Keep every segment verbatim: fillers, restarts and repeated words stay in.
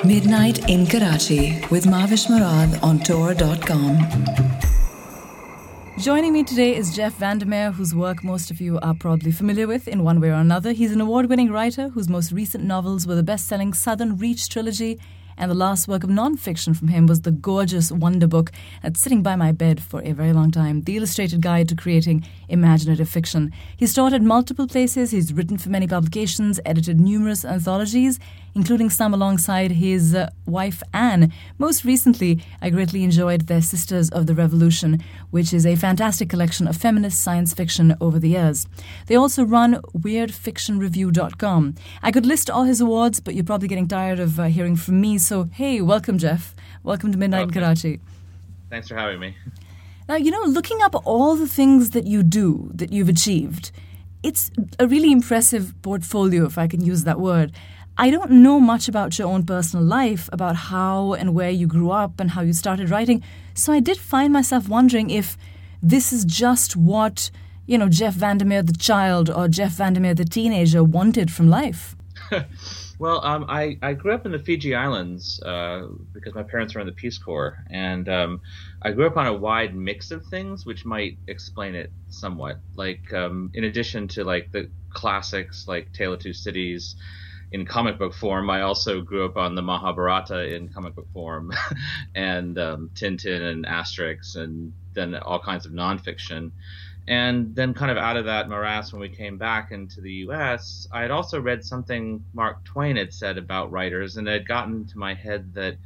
Midnight in Karachi with Mavish Murad on Tor dot com. Joining me today is Jeff Vandermeer, whose work most of you are probably familiar with in one way or another. He's an award-winning writer whose most recent novels were the best-selling Southern Reach trilogy, and the last work of non-fiction from him was the gorgeous Wonder Book that's sitting by my bed for a very long time, The Illustrated Guide to Creating Imaginative Fiction. He's taught at multiple places, he's written for many publications, edited numerous anthologies, including some alongside his uh, wife Anne. Most recently, I greatly enjoyed their Sisters of the Revolution, which is a fantastic collection of feminist science fiction over the years. They also run weird fiction review dot com. I could list all his awards, but you're probably getting tired of uh, hearing from me, so hey, welcome, Jeff. Welcome to Midnight Okay. in Karachi. Thanks for having me. Now, you know, looking up all the things that you do, that you've achieved, it's a really impressive portfolio, if I can use that word. I don't know much about your own personal life, about how and where you grew up and how you started writing, so I did find myself wondering if this is just what, you know, Jeff Vandermeer the child or Jeff Vandermeer the teenager wanted from life. Well, um, I, I grew up in the Fiji Islands uh, because my parents were in the Peace Corps, and um, I grew up on a wide mix of things, which might explain it somewhat. Like, um, in addition to like the classics like Tale of Two Cities in comic book form, I also grew up on the Mahabharata in comic book form, and um, Tintin and Asterix, and then all kinds of nonfiction. And then kind of out of that morass, when we came back into the U S, I had also read something Mark Twain had said about writers, and it had gotten to my head that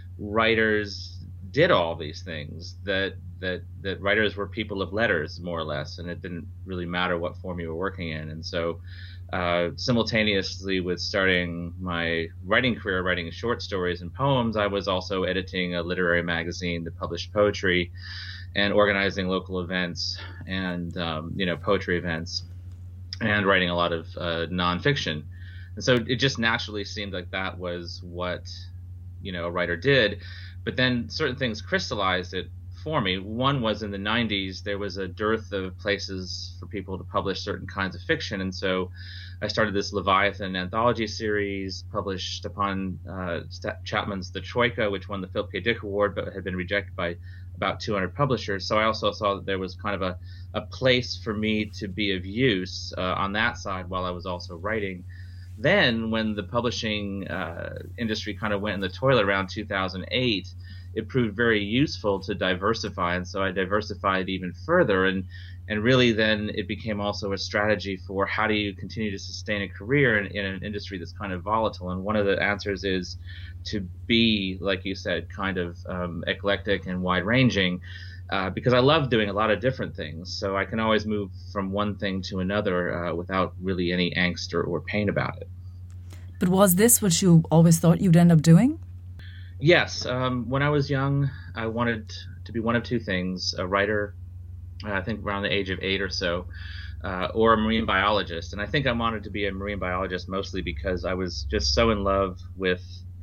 writers did all these things, that that that writers were people of letters, more or less, and it didn't really matter what form you were working in. And so uh, simultaneously with starting my writing career, writing short stories and poems, I was also editing a literary magazine that published poetry, and organizing local events and, um, you know, poetry events, and writing a lot of uh, nonfiction. And so it just naturally seemed like that was what, you know, a writer did. But then certain things crystallized it for me. One was in the nineties, there was a dearth of places for people to publish certain kinds of fiction. And so I started this Leviathan anthology series, published upon uh, Chapman's The Troika, which won the Philip K. Dick Award, but had been rejected by about two hundred publishers. So I also saw that there was kind of a, a place for me to be of use uh, on that side while I was also writing. Then when the publishing uh, industry kind of went in the toilet around two thousand eight, it proved very useful to diversify. And so I diversified even further. And, and really then it became also a strategy for how do you continue to sustain a career in, in an industry that's kind of volatile. And one of the answers is to be, like you said, kind of um, eclectic and wide-ranging, uh, because I love doing a lot of different things. So I can always move from one thing to another uh, without really any angst or, or pain about it. But was this what you always thought you'd end up doing? Yes. Um, when I was young, I wanted to be one of two things: a writer, uh, I think around the age of eight or so, uh, or a marine biologist. And I think I wanted to be a marine biologist mostly because I was just so in love with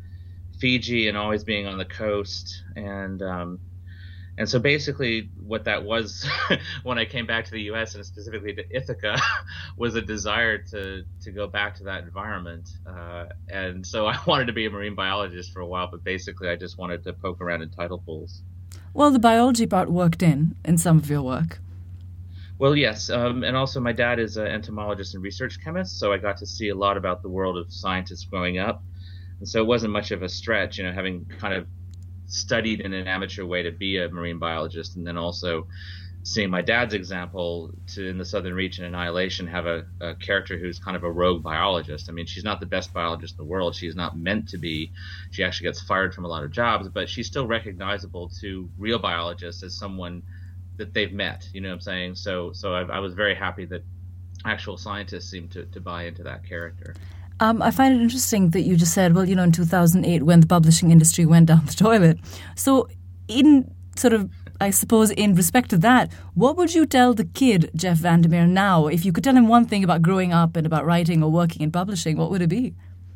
Fiji and always being on the coast. And um, and so basically what that was when I came back to the U S and specifically to Ithaca was a desire to, to go back to that environment. Uh, and so I wanted to be a marine biologist for a while, but basically I just wanted to poke around in tidal pools. Well, the biology part worked in, in some of your work. Well, yes. Um, and also my dad is an entomologist and research chemist, so I got to see a lot about the world of scientists growing up. And so it wasn't much of a stretch, you know, having kind of studied in an amateur way to be a marine biologist, and then also seeing my dad's example to in the Southern Reach and Annihilation have a, a character who's kind of a rogue biologist. I mean, she's not the best biologist in the world. She's not meant to be. She actually gets fired from a lot of jobs, but she's still recognizable to real biologists as someone that they've met. You know what I'm saying? So so I, I was very happy that actual scientists seem to, to buy into that character. Um, I find it interesting that you just said, well, you know, in two thousand eight when the publishing industry went down the toilet. So in sort of, I suppose, in respect to that, what would you tell the kid, Jeff Vandermeer, now? If you could tell him one thing about growing up and about writing or working in publishing, what would it be?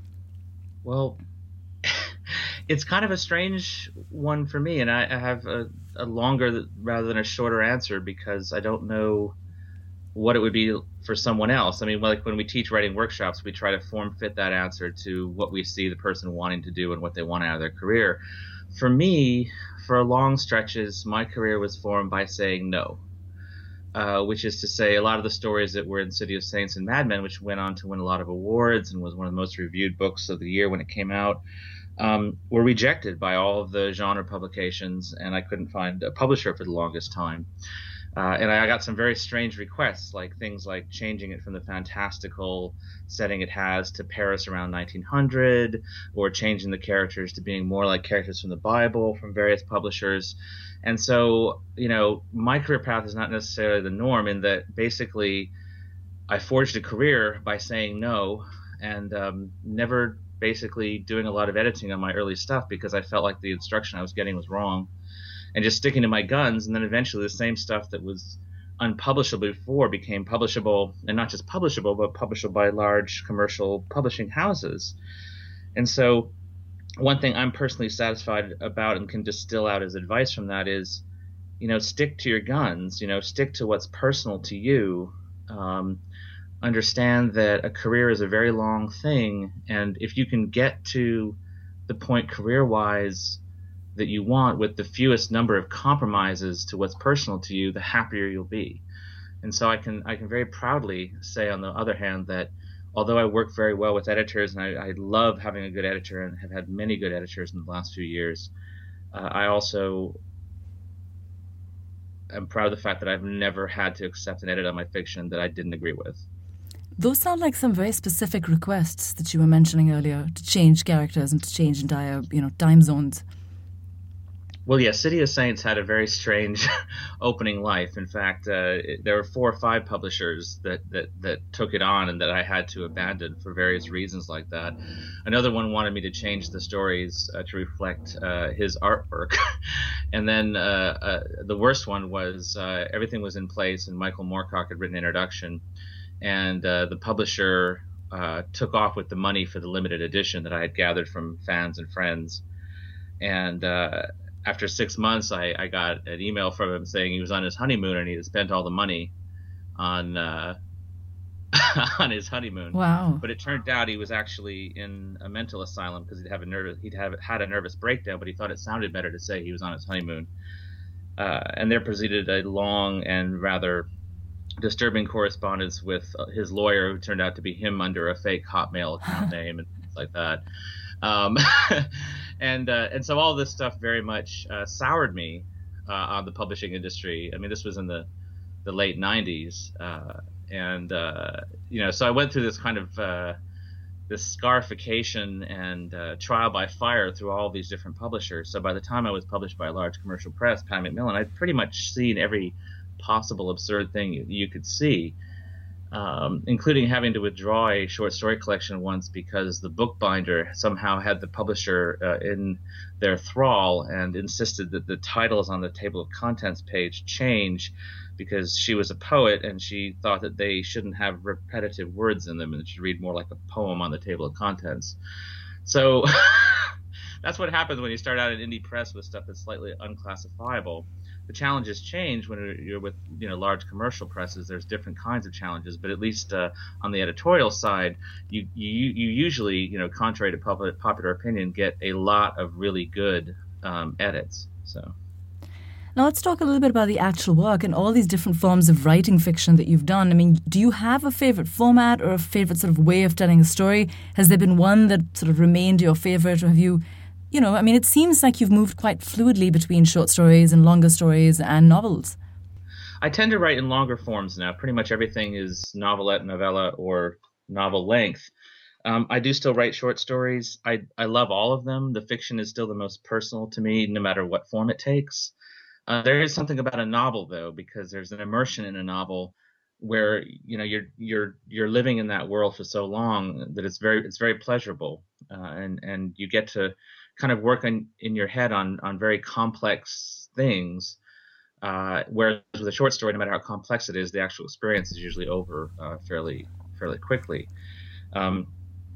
Well, it's kind of a strange one for me, and I, I have a, a longer rather than a shorter answer because I don't know what it would be for someone else. I mean, like when we teach writing workshops, we try to form fit that answer to what we see the person wanting to do and what they want out of their career. For me, for long stretches, my career was formed by saying no, uh, which is to say a lot of the stories that were in City of Saints and Mad Men, which went on to win a lot of awards and was one of the most reviewed books of the year when it came out, um, were rejected by all of the genre publications, and I couldn't find a publisher for the longest time. Uh, and I got some very strange requests, like things like changing it from the fantastical setting it has to Paris around nineteen hundred, or changing the characters to being more like characters from the Bible from various publishers. And so, you know, my career path is not necessarily the norm in that basically I forged a career by saying no and um, never basically doing a lot of editing on my early stuff because I felt like the instruction I was getting was wrong. And just sticking to my guns, and then eventually the same stuff that was unpublishable before became publishable, and not just publishable, but publishable by large commercial publishing houses. And so one thing I'm personally satisfied about and can distill out as advice from that is, you know, stick to your guns, you know, stick to what's personal to you. Um, understand that a career is a very long thing, and if you can get to the point career-wise that you want with the fewest number of compromises to what's personal to you, the happier you'll be. And so I can I can very proudly say, on the other hand, that although I work very well with editors, and I, I love having a good editor and have had many good editors in the last few years, uh, I also am proud of the fact that I've never had to accept an edit on my fiction that I didn't agree with. Those sound like some very specific requests that you were mentioning earlier, to change characters and to change entire, you know, time zones. Well, yeah, City of Saints had a very strange opening life. In fact, uh, it, there were four or five publishers that, that, that took it on and that I had to abandon for various reasons like that. Another one wanted me to change the stories uh, to reflect uh, his artwork. And then uh, uh, the worst one was uh, everything was in place and Michael Moorcock had written an introduction, and uh, the publisher uh, took off with the money for the limited edition that I had gathered from fans and friends. And uh, after six months, I, I got an email from him saying he was on his honeymoon and he had spent all the money on uh, on his honeymoon. Wow! But it turned out he was actually in a mental asylum because he'd have a nervous he'd have had a nervous breakdown. But he thought it sounded better to say he was on his honeymoon. Uh, and there proceeded a long and rather disturbing correspondence with his lawyer, who turned out to be him under a fake Hotmail account name and things like that. Um, and uh, and so all this stuff very much uh, soured me uh, on the publishing industry. I mean, this was in the, the late nineties. Uh, and, uh, you know, so I went through this kind of uh, this scarification and uh, trial by fire through all these different publishers. So by the time I was published by a large commercial press, Pat Macmillan, I'd pretty much seen every possible absurd thing you, you could see. Um, including having to withdraw a short story collection once because the bookbinder somehow had the publisher uh, in their thrall and insisted that the titles on the table of contents page change because she was a poet and she thought that they shouldn't have repetitive words in them and it should read more like a poem on the table of contents. So that's what happens when you start out in indie press with stuff that's slightly unclassifiable. The challenges change when you're with, you know, large commercial presses. There's different kinds of challenges, but at least uh, on the editorial side, you, you you usually, you know, contrary to popular, popular opinion, get a lot of really good um, edits. So now let's talk a little bit about the actual work and all these different forms of writing fiction that you've done. I mean, do you have a favorite format or a favorite sort of way of telling a story? Has there been one that sort of remained your favorite, or have you? You know, I mean, it seems like you've moved quite fluidly between short stories and longer stories and novels. I tend to write in longer forms now. Pretty much everything is novelette, novella, or novel length. Um, I do still write short stories. I, I love all of them. The fiction is still the most personal to me, no matter what form it takes. Uh, there is something about a novel, though, because there's an immersion in a novel where, you know, you're you're you're living in that world for so long that it's very it's very pleasurable, uh, and and you get to kind of work on, in your head on, on very complex things, uh, whereas with a short story, no matter how complex it is, the actual experience is usually over uh, fairly fairly quickly. Um,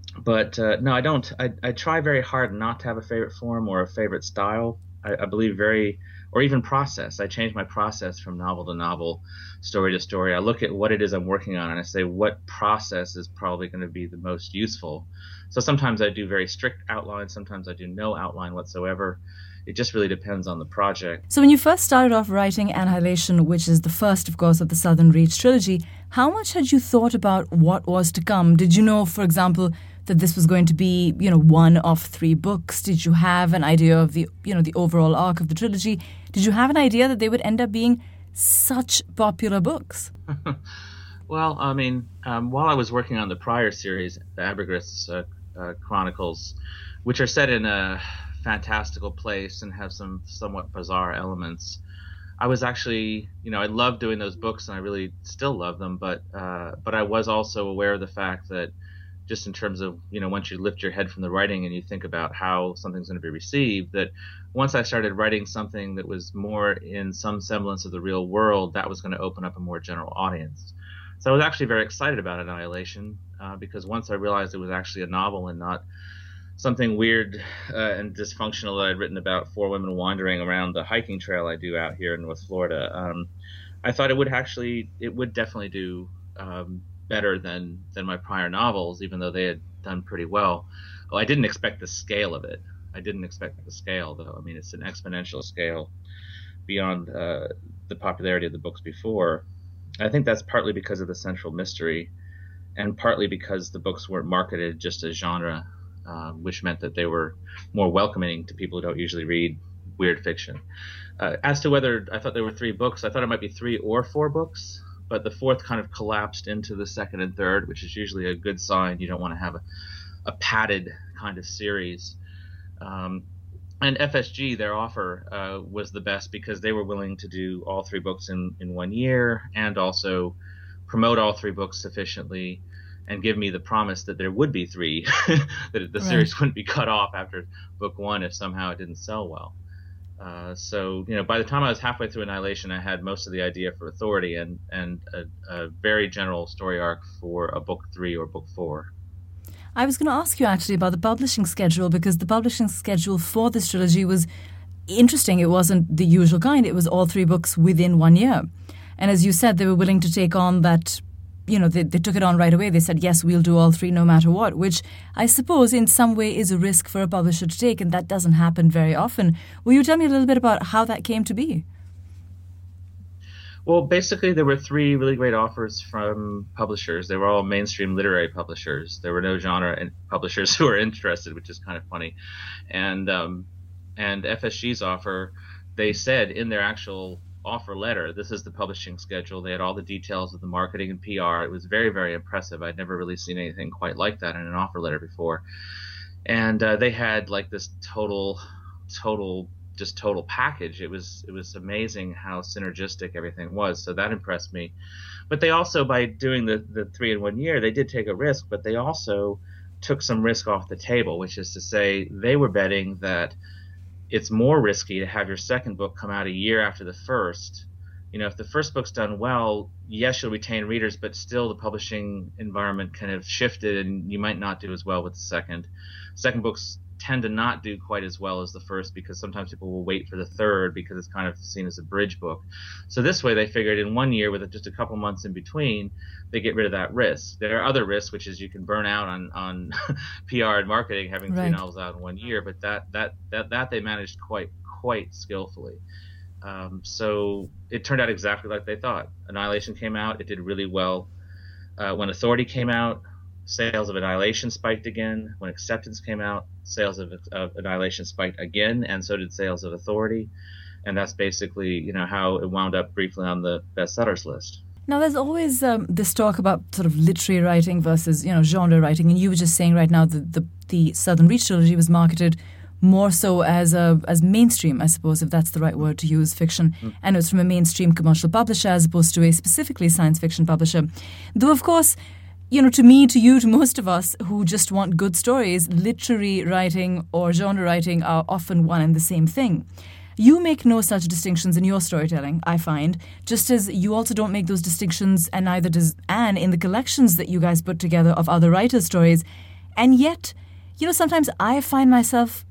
but uh, no, I don't. I, I try very hard not to have a favorite form or a favorite style. I, I believe very or even process. I change my process from novel to novel, story to story. I look at what it is I'm working on and I say, what process is probably going to be the most useful? So sometimes I do very strict outline. Sometimes I do no outline whatsoever. It just really depends on the project. So when you first started off writing Annihilation, which is the first, of course, of the Southern Reach trilogy, how much had you thought about what was to come? Did you know, for example, that this was going to be, you know, one of three books? Did you have an idea of the, you know, the overall arc of the trilogy? Did you have an idea that they would end up being such popular books? Well, I mean, um, while I was working on the prior series, the Abergris uh, uh, Chronicles, which are set in a fantastical place and have some somewhat bizarre elements, I was actually, you know, I loved doing those books and I really still love them, but uh, but I was also aware of the fact that just in terms of, you know, once you lift your head from the writing and you think about how something's going to be received, that once I started writing something that was more in some semblance of the real world, that was going to open up a more general audience. So I was actually very excited about Annihilation uh, because once I realized it was actually a novel and not something weird uh, and dysfunctional that I'd written about four women wandering around the hiking trail I do out here in North Florida, um, I thought it would actually, it would definitely do um, better than than my prior novels, even though they had done pretty well. Oh, I didn't expect the scale of it. I didn't expect the scale, though. I mean, it's an exponential scale beyond uh, the popularity of the books before. I think that's partly because of the central mystery, and partly because the books weren't marketed just as genre, uh, which meant that they were more welcoming to people who don't usually read weird fiction. Uh, as to whether I thought there were three books, I thought it might be three or four books. But the fourth kind of collapsed into the second and third, which is usually a good sign. You don't want to have a, a padded kind of series. Um, and F S G, their offer uh, was the best because they were willing to do all three books in, in one year and also promote all three books sufficiently and give me the promise that there would be three, that the right. series wouldn't be cut off after book one if somehow it didn't sell well. Uh, so, you know, by the time I was halfway through Annihilation, I had most of the idea for Authority and, and a, a very general story arc for a book three or book four. I was going to ask you actually about the publishing schedule, because the publishing schedule for this trilogy was interesting. It wasn't the usual kind. It was all three books within one year. And as you said, they were willing to take on that, you know, they, they took it on right away. They said, yes, we'll do all three no matter what, which I suppose in some way is a risk for a publisher to take, and that doesn't happen very often. Will you tell me a little bit about how that came to be? Well, basically, there were three really great offers from publishers. They were all mainstream literary publishers. There were no genre publishers who were interested, which is kind of funny. And um, and F S G's offer, they said in their actual offer letter, this is the publishing schedule. They had all the details of the marketing and P R. It was very, very impressive. I'd never really seen anything quite like that in an offer letter before. And uh, they had like this total, total, just total package. It was it was amazing how synergistic everything was. So that impressed me. But they also, by doing the, the three in one year, they did take a risk, but they also took some risk off the table, which is to say they were betting that it's more risky to have your second book come out a year after the first. You know, if the first book's done well, yes, you'll retain readers, but still the publishing environment kind of shifted and you might not do as well with the second. Second books tend to not do quite as well as the first because sometimes people will wait for the third because it's kind of seen as a bridge book. So this way they figured in one year with just a couple months in between, they get rid of that risk. There are other risks, which is you can burn out on, on P R and marketing having three right. novels out in one year, but that that that, that they managed quite quite skillfully. Um, so it turned out exactly like they thought. Annihilation came out, it did really well. Uh, when Authority came out, sales of Annihilation spiked again. When Acceptance came out, sales of, of Annihilation spiked again, and so did sales of Authority. And that's basically, you know, how it wound up briefly on the bestsellers list. Now, there's always um, this talk about sort of literary writing versus, you know, genre writing. And you were just saying right now that the, the Southern Reach trilogy was marketed more so as a as mainstream, I suppose, if that's the right word to use, fiction. Mm. And it was from a mainstream commercial publisher as opposed to a specifically science fiction publisher. Though, of course, you know, to me, to you, to most of us who just want good stories, literary writing or genre writing are often one and the same thing. You make no such distinctions in your storytelling, I find, just as you also don't make those distinctions, and neither does Anne, in the collections that you guys put together of other writers' stories. And yet, you know, sometimes I find myself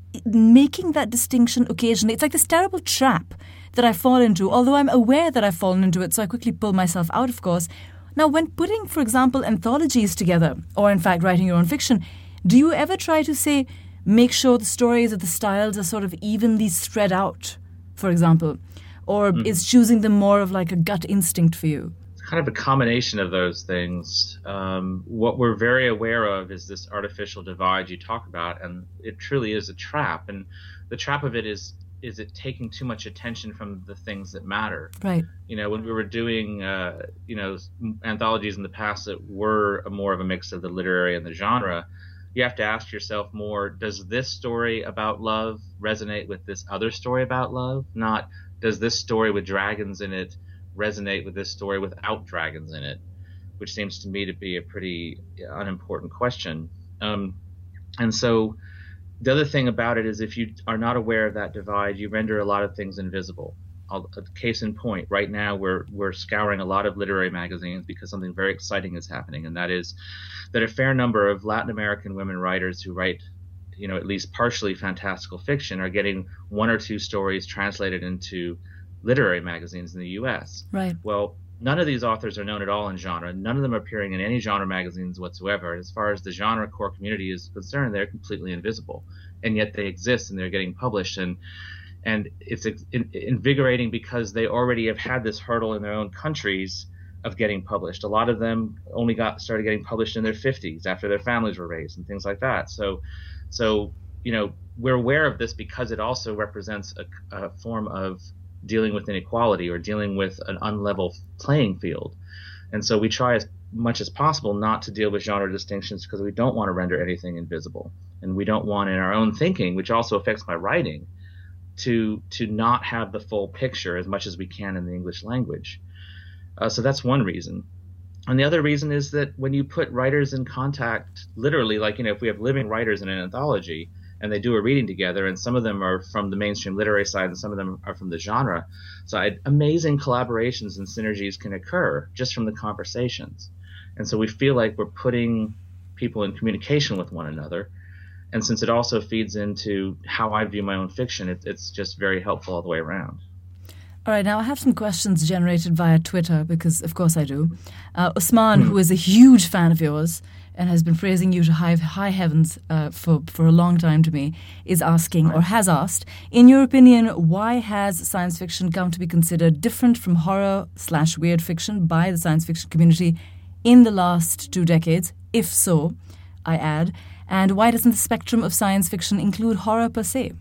making that distinction occasionally. It's like this terrible trap that I fall into, although I'm aware that I've fallen into it, so I quickly pull myself out, of course. Now, when putting, for example, anthologies together, or in fact writing your own fiction, do you ever try to say, make sure the stories or the styles are sort of evenly spread out, for example? Or mm. is choosing them more of like a gut instinct for you? It's kind of a combination of those things. Um, what we're very aware of is this artificial divide you talk about, and it truly is a trap. And the trap of it is, is it taking too much attention from the things that matter? Right. You know, when we were doing, uh, you know, anthologies in the past that were a more of a mix of the literary and the genre, you have to ask yourself more, does this story about love resonate with this other story about love? Not, does this story with dragons in it resonate with this story without dragons in it? Which seems to me to be a pretty unimportant question. Um, and so the other thing about it is if you are not aware of that divide, you render a lot of things invisible. I'll, case in point, right now we're we're scouring a lot of literary magazines because something very exciting is happening, and that is that a fair number of Latin American women writers who write, you know, at least partially fantastical fiction are getting one or two stories translated into literary magazines in the U S. Right. Well, none of these authors are known at all in genre. None of them are appearing in any genre magazines whatsoever. As far as the genre core community is concerned, they're completely invisible, and yet they exist and they're getting published. And And it's invigorating because they already have had this hurdle in their own countries of getting published. A lot of them only got started getting published in their fifties after their families were raised and things like that. So, so you know, we're aware of this because it also represents a, a form of dealing with inequality or dealing with an unlevel playing field. And so we try as much as possible not to deal with genre distinctions because we don't want to render anything invisible. And we don't want in our own thinking, which also affects my writing, to to not have the full picture as much as we can in the English language. Uh, so that's one reason. And the other reason is that when you put writers in contact, literally, like, you know, if we have living writers in an anthology and they do a reading together, and some of them are from the mainstream literary side and some of them are from the genre side, amazing collaborations and synergies can occur just from the conversations. And so we feel like we're putting people in communication with one another. And since it also feeds into how I view my own fiction, it, it's just very helpful all the way around. All right, now I have some questions generated via Twitter because, of course, I do. Uh, Usman, mm-hmm. who is a huge fan of yours and has been praising you to high, high heavens uh, for, for a long time to me, is asking, right. or has asked, in your opinion, why has science fiction come to be considered different from horror slash weird fiction by the science fiction community in the last two decades? If so, I add, and why doesn't the spectrum of science fiction include horror per se?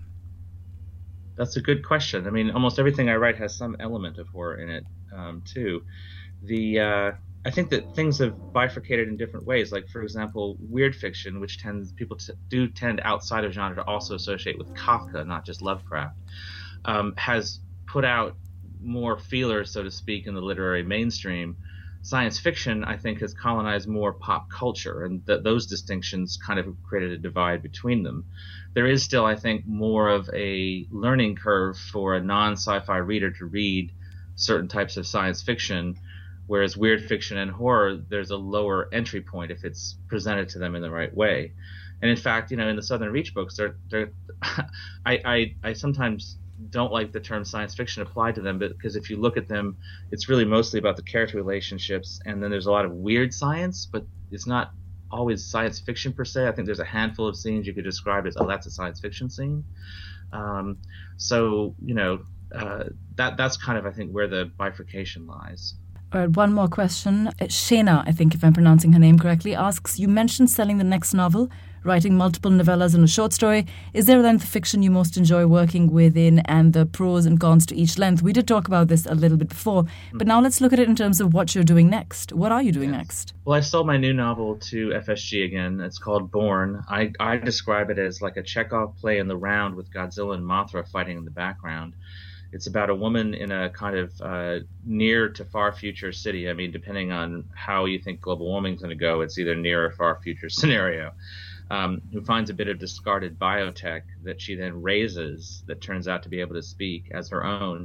That's a good question. I mean, almost everything I write has some element of horror in it, um, too. The uh, I think that things have bifurcated in different ways. Like, for example, weird fiction, which tends people to, do tend outside of genre to also associate with Kafka, not just Lovecraft, um, has put out more feelers, so to speak, in the literary mainstream. Science fiction, I think, has colonized more pop culture, and th- those distinctions kind of created a divide between them. There is still, I think, more of a learning curve for a non-sci-fi reader to read certain types of science fiction, whereas weird fiction and horror, there's a lower entry point if it's presented to them in the right way. And in fact, you know, in the Southern Reach books, they're, they're I, I, I sometimes don't like the term science fiction applied to them, but because if you look at them, it's really mostly about the character relationships, and then there's a lot of weird science, but it's not always science fiction per se. I think there's a handful of scenes you could describe as, oh, that's a science fiction scene. Um, so, you know, uh, that that's kind of, I think, where the bifurcation lies. All right, one more question. Shana, I think if I'm pronouncing her name correctly, asks, you mentioned selling the next novel, writing multiple novellas and a short story. Is there then the fiction you most enjoy working within and the pros and cons to each length? We did talk about this a little bit before, but now let's look at it in terms of what you're doing next. What are you doing yes. next? Well, I sold my new novel to F S G again. It's called Born. I, I describe it as like a Chekhov play in the round with Godzilla and Mothra fighting in the background. It's about a woman in a kind of uh, near to far future city. I mean, depending on how you think global warming is going to go, it's either near or far future scenario. Um, who finds a bit of discarded biotech that she then raises that turns out to be able to speak as her own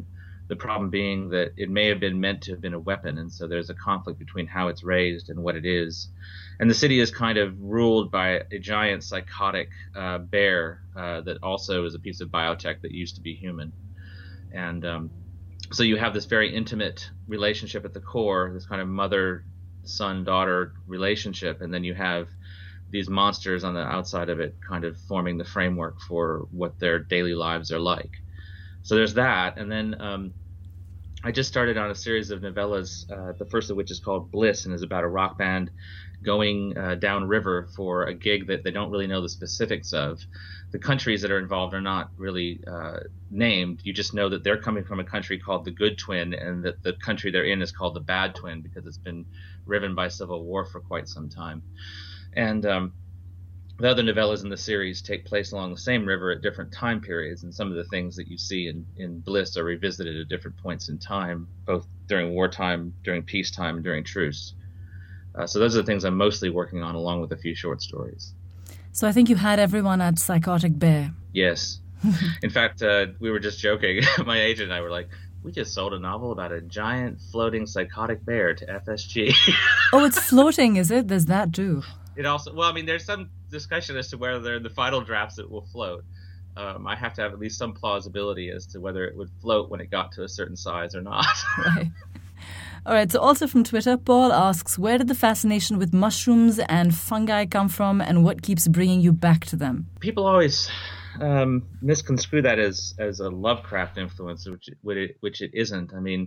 The problem being that it may have been meant to have been a weapon, and so there's a conflict between how it's raised and what it is. And the city is kind of ruled by a giant psychotic uh, bear uh, that also is a piece of biotech that used to be human. And um, so you have this very intimate relationship at the core, this kind of mother, son, daughter relationship, and then you have these monsters on the outside of it kind of forming the framework for what their daily lives are like. So there's that. And then um, I just started on a series of novellas, uh, the first of which is called Bliss and is about a rock band going uh, downriver for a gig that they don't really know the specifics of. The countries that are involved are not really uh, named. You just know that they're coming from a country called the Good Twin, and that the country they're in is called the Bad Twin because it's been riven by civil war for quite some time. And um, the other novellas in the series take place along the same river at different time periods, and some of the things that you see in, in Bliss are revisited at different points in time, both during wartime, during peacetime, and during truce. Uh, so those are the things I'm mostly working on, along with a few short stories. So I think you had everyone at Psychotic Bear. Yes. In fact, uh, we were just joking. My agent and I were like, we just sold a novel about a giant floating psychotic bear to F S G. Oh, it's floating, is it? There's that too. It also, well, I mean, there's some discussion as to whether in the final drafts it will float. Um, I have to have at least some plausibility as to whether it would float when it got to a certain size or not. Right. All right, so also from Twitter, Paul asks, where did the fascination with mushrooms and fungi come from, and what keeps bringing you back to them? People always um, misconstrue that as, as a Lovecraft influence, which which it, which it isn't. I mean,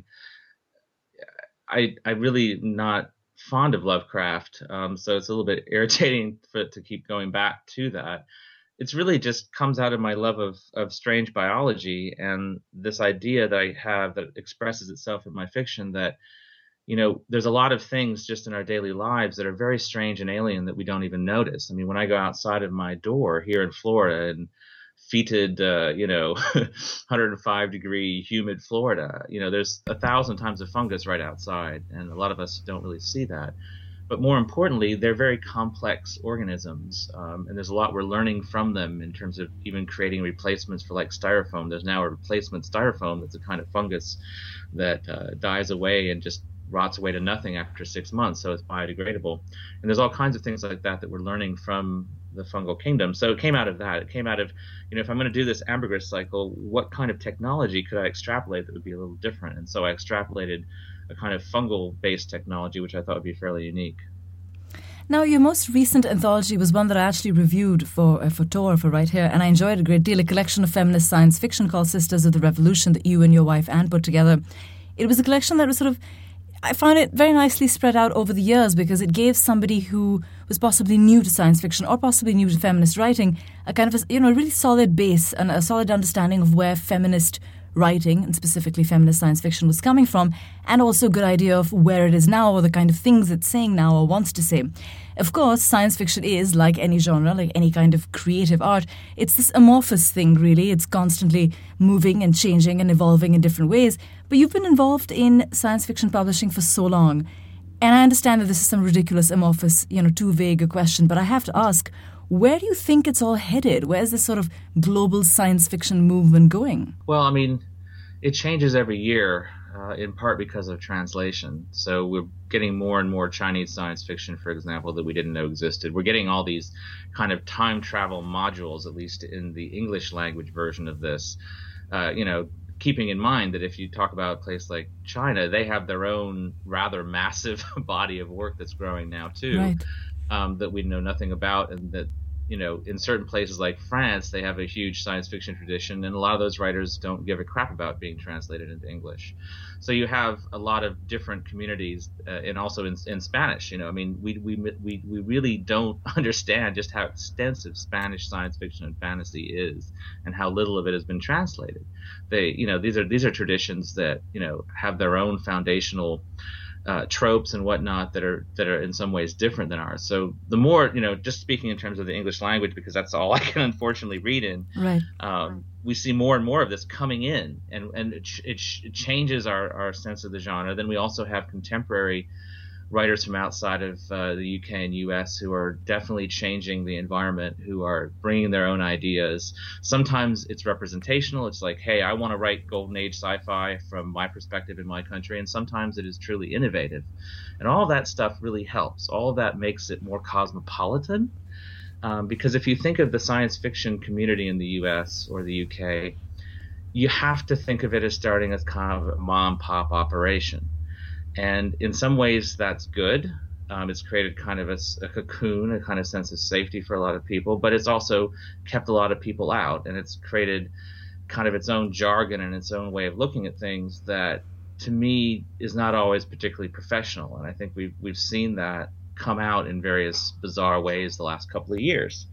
I I really not fond of Lovecraft, um, so it's a little bit irritating for it to keep going back to that. It's really just comes out of my love of, of strange biology and this idea that I have that expresses itself in my fiction that, you know, there's a lot of things just in our daily lives that are very strange and alien that we don't even notice. I mean, when I go outside of my door here in Florida and fetid, uh, you know, one hundred five degree humid Florida, you know, there's a thousand times of fungus right outside, and a lot of us don't really see that. But more importantly, they're very complex organisms, um, and there's a lot we're learning from them in terms of even creating replacements for like styrofoam. There's now a replacement styrofoam that's a kind of fungus that uh, dies away and just rots away to nothing after six months, so it's biodegradable. And there's all kinds of things like that that we're learning from the fungal kingdom. So it came out of that. It came out of, you know, if I'm going to do this ambergris cycle, what kind of technology could I extrapolate that would be a little different? And so I extrapolated a kind of fungal-based technology, which I thought would be fairly unique. Now, your most recent anthology was one that I actually reviewed for uh, for Tor, for Right Here, and I enjoyed it a great deal, a collection of feminist science fiction called Sisters of the Revolution that you and your wife Anne put together. It was a collection that was sort of, I found it very nicely spread out over the years because it gave somebody who was possibly new to science fiction or possibly new to feminist writing a kind of a, you know, a really solid base and a solid understanding of where feminist writing, and specifically feminist science fiction, was coming from, and also a good idea of where it is now or the kind of things it's saying now or wants to say. Of course, science fiction is, like any genre, like any kind of creative art, it's this amorphous thing, really. It's constantly moving and changing and evolving in different ways. But you've been involved in science fiction publishing for so long, and I understand that this is some ridiculous, amorphous, you know, too vague a question, but I have to ask, where do you think it's all headed? Where's this sort of global science fiction movement going? Well, I mean, it changes every year, uh, in part because of translation. So we're getting more and more Chinese science fiction, for example, that we didn't know existed. We're getting all these kind of time travel modules, at least in the English language version of this, uh, you know, keeping in mind that if you talk about a place like China, they have their own rather massive body of work that's growing now, too. Right. Um, that we know nothing about, and that, you know, in certain places like France, they have a huge science fiction tradition, and a lot of those writers don't give a crap about being translated into English. So you have a lot of different communities, uh, and also in, in Spanish. You know, I mean, we we we we really don't understand just how extensive Spanish science fiction and fantasy is, and how little of it has been translated. They, you know, these are these are traditions that, you know, have their own foundational Uh, tropes and whatnot that are that are in some ways different than ours. So the more, you know, just speaking in terms of the English language, because that's all I can unfortunately read in, right. um, we see more and more of this coming in, and and it, it, it changes our, our sense of the genre. Then we also have contemporary writers from outside of uh, the U K and U S who are definitely changing the environment, who are bringing their own ideas. Sometimes it's representational. It's like, hey, I want to write golden age sci-fi from my perspective in my country. And sometimes it is truly innovative. And all that stuff really helps. All of that makes it more cosmopolitan. Um, because if you think of the science fiction community in the U S or the U K, you have to think of it as starting as kind of a mom-pop operation. And in some ways, that's good. Um, it's created kind of a, a cocoon, a kind of sense of safety for a lot of people, but it's also kept a lot of people out, and it's created kind of its own jargon and its own way of looking at things that, to me, is not always particularly professional. And I think we've we've seen that come out in various bizarre ways the last couple of years.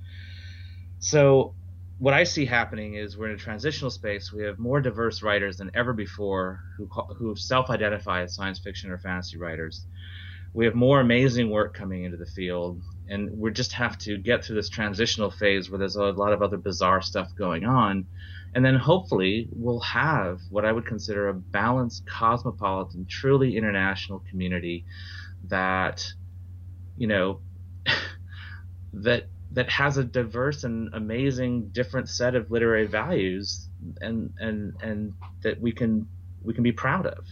So what I see happening is we're in a transitional space. We have more diverse writers than ever before who who self-identify as science fiction or fantasy writers. We have more amazing work coming into the field, and we just have to get through this transitional phase where there's a lot of other bizarre stuff going on. And then hopefully we'll have what I would consider a balanced, cosmopolitan, truly international community that, you know, that that has a diverse and amazing different set of literary values, and and and that we can we can be proud of.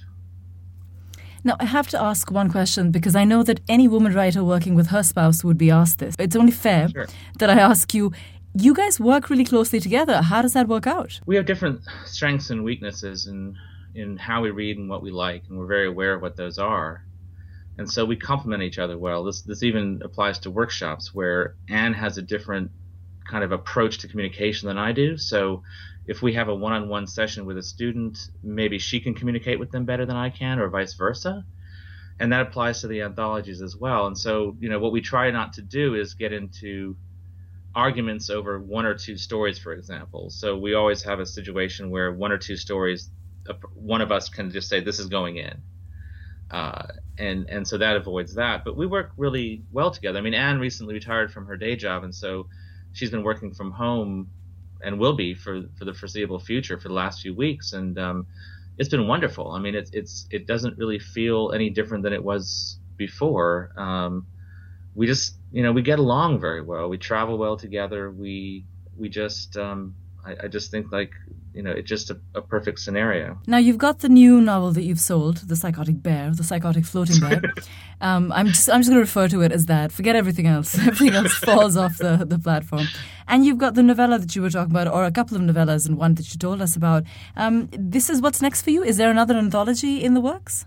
Now, I have to ask one question, because I know that any woman writer working with her spouse would be asked this. It's only fair Sure. that I ask you, you guys work really closely together. How does that work out? We have different strengths and weaknesses in in how we read and what we like, and we're very aware of what those are. And so we complement each other well. This this even applies to workshops, where Anne has a different kind of approach to communication than I do. So if we have a one-on-one session with a student, maybe she can communicate with them better than I can, or vice versa. And that applies to the anthologies as well. And so, you know, what we try not to do is get into arguments over one or two stories, for example. So we always have a situation where one or two stories, one of us can just say, this is going in. Uh, and and so that avoids that. But we work really well together. I mean, Anne recently retired from her day job, and so she's been working from home and will be for, for the foreseeable future for the last few weeks. And um, it's been wonderful. I mean, it's it's it doesn't really feel any different than it was before. Um, we just, you know, we get along very well. We travel well together. We we just um, I, I just think like, you know, it's just a, a perfect scenario. Now, you've got the new novel that you've sold, The Psychotic Bear, The Psychotic Floating Bear. um, I'm just I'm just going to refer to it as that. Forget everything else. Everything else falls off the, the platform. And you've got the novella that you were talking about, or a couple of novellas and one that you told us about. Um, this is what's next for you? Is there another anthology in the works?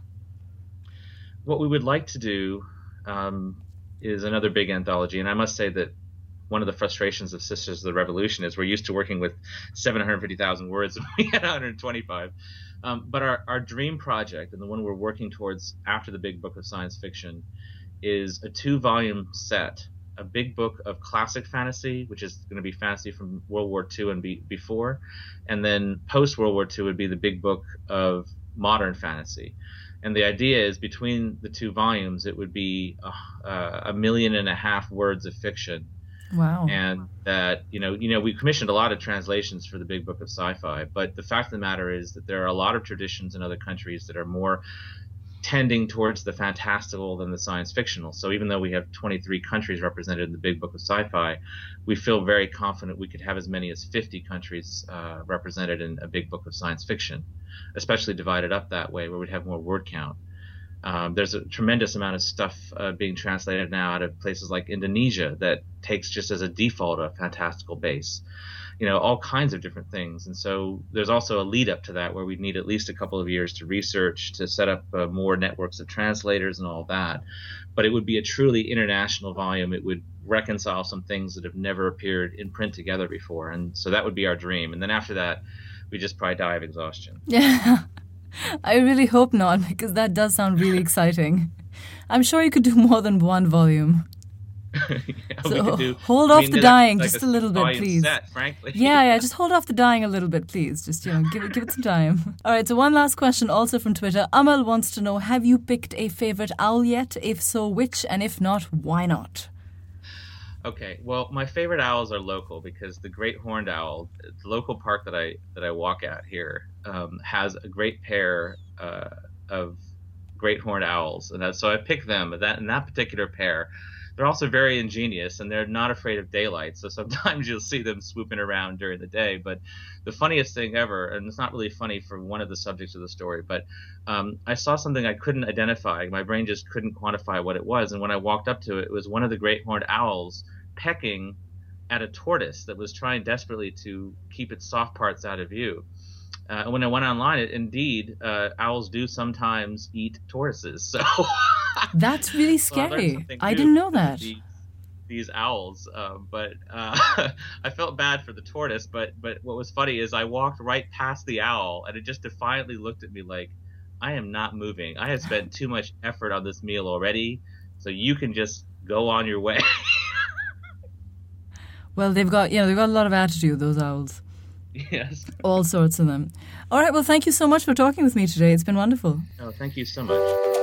What we would like to do um, is another big anthology. And I must say that one of the frustrations of Sisters of the Revolution is we're used to working with seven hundred fifty thousand words, and we had one hundred twenty-five. Um, but our, our dream project, and the one we're working towards after the big book of science fiction, is a two-volume set, a big book of classic fantasy, which is going to be fantasy from World War Two and be, before, and then post-World War Two would be the big book of modern fantasy. And the idea is between the two volumes, it would be a, a million and a half words of fiction. Wow. And that, you know, you know, we commissioned a lot of translations for the big book of sci-fi, but the fact of the matter is that there are a lot of traditions in other countries that are more tending towards the fantastical than the science fictional. So even though we have twenty-three countries represented in the big book of sci-fi, we feel very confident we could have as many as fifty countries uh, represented in a big book of science fiction, especially divided up that way where we'd have more word count. Um, there's a tremendous amount of stuff uh, being translated now out of places like Indonesia that takes just as a default a fantastical base, you know, all kinds of different things. And so there's also a lead up to that where we'd need at least a couple of years to research, to set up uh, more networks of translators and all that. But it would be a truly international volume. It would reconcile some things that have never appeared in print together before. And so that would be our dream. And then after that, we just probably die of exhaustion. Yeah. I really hope not, because that does sound really exciting. I'm sure you could do more than one volume. yeah, so we could do, hold I off mean, the like, dying like just a a little bit, volume please. Set, frankly. Yeah, yeah, just hold off the dying a little bit, please. Just, you know, give it, give it some time. All right, so one last question also from Twitter. Amal wants to know, have you picked a favorite owl yet? If so, which? And if not, why not? Okay, well, my favorite owls are local because the great horned owl, the local park that I that I walk at here, um, has a great pair uh, of great horned owls, and that, so I picked them. That in that particular pair, they're also very ingenious, and they're not afraid of daylight. So sometimes you'll see them swooping around during the day. But the funniest thing ever, and it's not really funny for one of the subjects of the story, but um, I saw something I couldn't identify. My brain just couldn't quantify what it was. And when I walked up to it, it was one of the great horned owls pecking at a tortoise that was trying desperately to keep its soft parts out of view. Uh, when I went online, it, indeed, uh, owls do sometimes eat tortoises. So that's really scary. So I, I didn't know that. These, these owls, um, but uh, I felt bad for the tortoise. But but what was funny is I walked right past the owl, and it just defiantly looked at me like, "I am not moving. I have spent too much effort on this meal already, so you can just go on your way." Well, they've got you know they've got a lot of attitude, those owls. Yes. All sorts of them. All right, well, thank you so much for talking with me today. It's been wonderful. Oh, thank you so much.